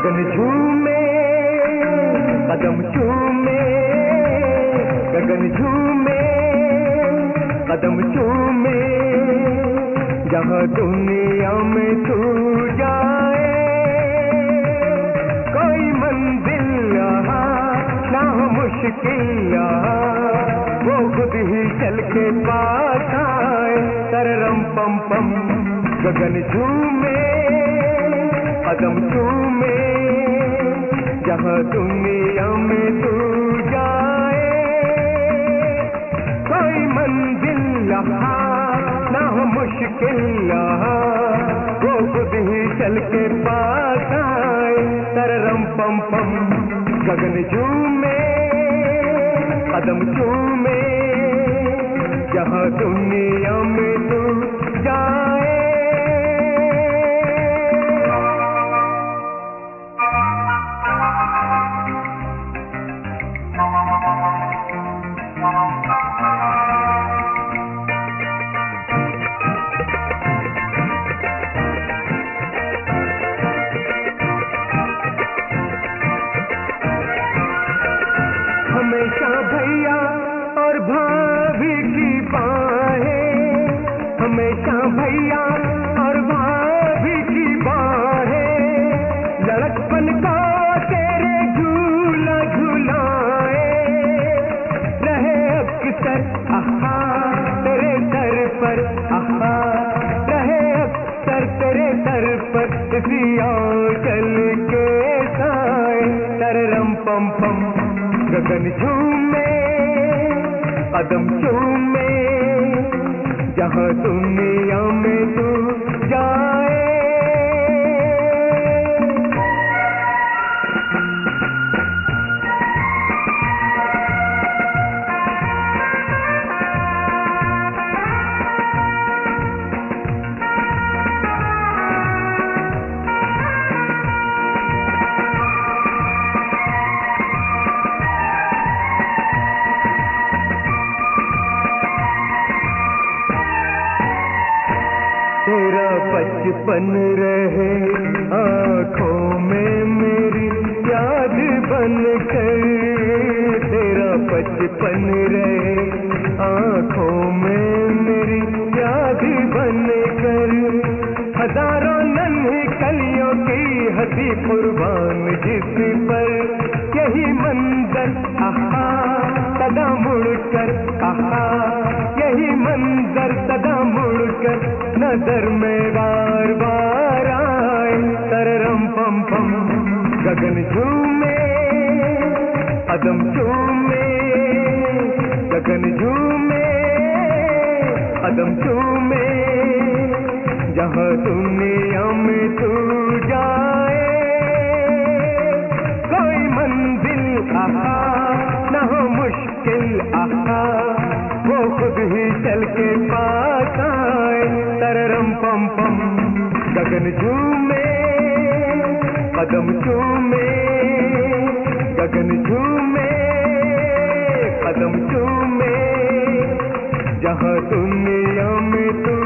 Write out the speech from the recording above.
गगन झूमे कदम चूमे, गगन झूमे कदम चूमे, जहाँ दुनिया में तू जाए। कोई मंजिल यहाँ ना हो मुश्किल यहाँ, वो खुद ही चल के पास आए। तररम पम पम गगन झूमे कदम चूमे, जहाँ दुनिया में तू जाए। कोई मंजिल यहाँ ना हो मुश्किल यहाँ, वो खुद ही चल के पास आए। तररम पम पम गगन झूमे कदम चूमे, जहाँ दुनिया में तू जाए। हमेशा भैया और भाभी की बाहें, हमेशा भैया और भाभी की बाहें, लड़कपन का तेरे झूला झूलाए। रहे अक्सर आहा तेरे सर पर, आहा रहे अक्सर तेरे सर पर, इसी आंचल के साए। तररम पम पम गगन झूमे कदम चूमे, जहाँ दुनिया में तू जाए। तेरा बचपन रहे आँखों में मेरी याद बनकर, तेरा बचपन रहे आँखों में मेरी याद बनकर। हजारों नन्ही कलियों की हंसी कुर्बान जिस पर, यही मंजर आहा सदा मुड़कर, आहा यही मंजर सदा मुड़कर नजर में बार बार आए। तररम पम पम गगन झूमे कदम चूमे, गगन झूमे कदम चूमे, जहाँ दुनिया में तू जाए। कोई मंजिल आहा ना हो मुश्किल आहा, वो खुद ही चल के पास आए। तररम पम पम गगन झूमे कदम चूमे, गगन झूमे कदम चूमे, जहाँ दुनिया में तू